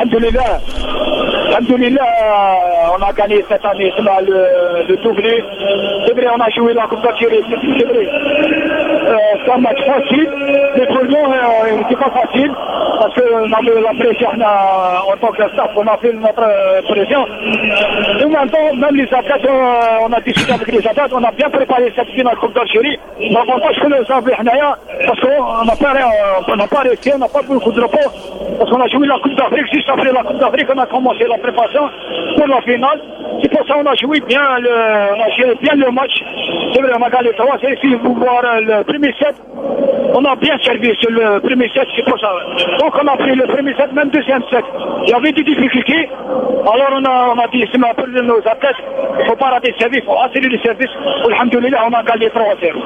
Alhamdulillah. Alhamdulillah, on a gagné cette année le doublé. C'est vrai, on a joué la Coupe d'Algérie, c'est vrai. C'est un match facile, mais pour nous, il n'était pas facile, parce qu'on avait la pression en tant que staff, on a fait notre pression. Et maintenant, même les athlètes, on a discuté avec les athlètes, on a bien préparé cette finale Coupe d'Algérie. L'avantage que nous avons, parce qu'on n'a pas resté, on n'a pas beaucoup de repos, parce qu'on a joué la Coupe d'Afrique, juste après la Coupe d'Afrique, on a commencé la préparation pour la finale. C'est pour ça qu'on a joué bien le match. C'est vrai, on a gagné 3. Si vous voyez le premier set, on a bien servi sur le premier set, c'est pour ça. Donc on a pris le premier set, même deuxième set. Il y avait des difficultés. Alors on a dit, c'est pour nos athlètes, il ne faut pas rater le service, il faut assurer le service. Alhamdulillah, on a gagné 3-0.